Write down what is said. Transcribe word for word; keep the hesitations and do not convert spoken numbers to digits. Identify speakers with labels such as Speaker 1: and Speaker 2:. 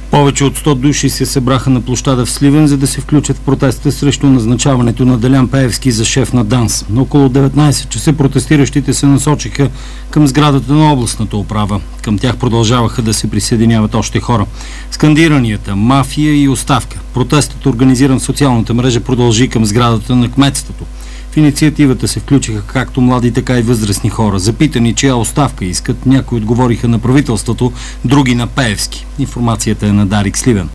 Speaker 1: Повече от сто души се събраха на площада в Сливен, за да се включат в протеста срещу назначаването на Делян Пеевски за шеф на ДАНС. На около деветнайсет часа протестиращите се насочиха към сградата на областната управа. Към тях продължаваха да се присъединяват още хора. Скандиранията «Мафия» и «Оставка». Протестът, организиран в социалната мрежа, продължи към сградата на кметството. В инициативата се включиха както млади, така и възрастни хора. Запитани чия оставка искат, някои отговориха на правителството, други на Пеевски. Информацията е на Дарик Сливен.